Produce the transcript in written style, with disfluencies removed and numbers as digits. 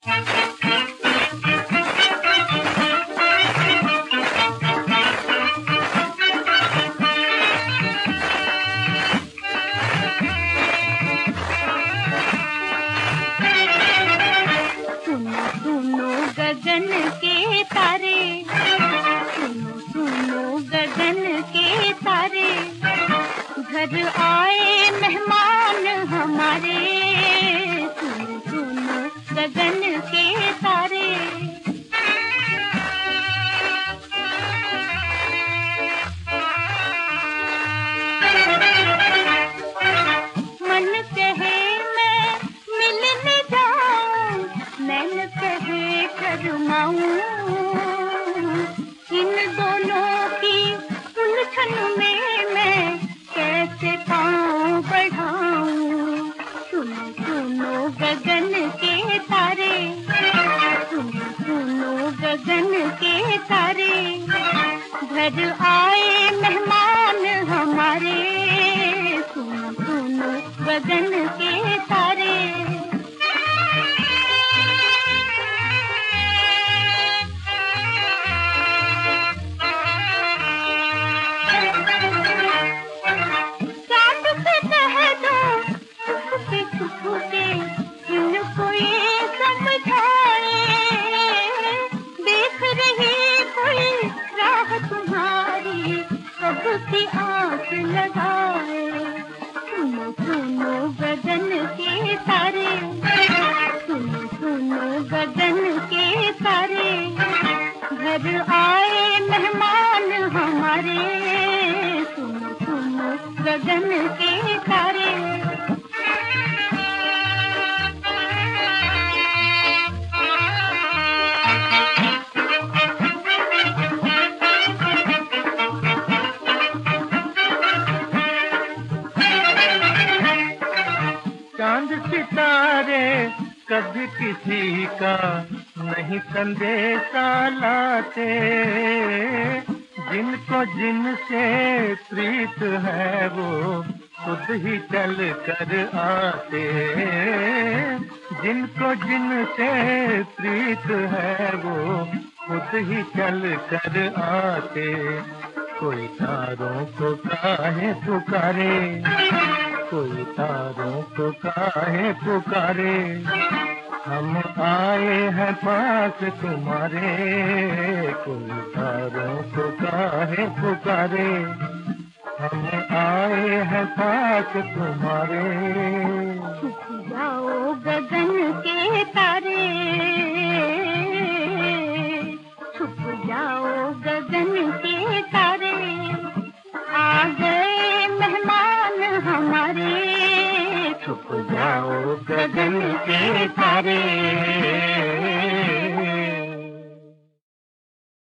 गगन के तारे, सुनो सुनो गगन के तारे, घर आए मेहमान हमारे। सुनो सुनो गगन के तारे, मन कहे मैं मिलने जाऊं, नैन कहे शर्माऊं, इन दोनों की उलझन में मैं कैसे पाँव बढ़ाऊं। सुनो सुनो गगन के तारे, सुनो सुनो गगन के तारे, घर आए मेहमान हमारे। सुनो सुनो गगन के तारे, इनको ये समझाए, देख रही कोई राह तुम्हारी, कब की आस लगाए। सुनो सुनो गगन के तारे, सुनो सुनो गगन के तारे, घर आए मेहमान हमारे। सुनो सुनो गगन के तारे, चांद सितारे कभी किसी का नहीं संदेशा लाते, जिनको जिनसे प्रीत है वो खुद ही चल कर आते, जिनको जिनसे प्रीत है वो खुद ही चल कर आते। कोई तारों को काहे पुकारे, कोई तारों को काहे पुकारे, हम आए हैं पास तुम्हारे। कोई तारों को काहे पुकारे, हम आए हैं पास तुम्हारे। छुप जाओ गगन के तारे, छुप जाओ गगन के तारे, आ गए मेहमान हमारे। छुप जाओ गगन के तारे।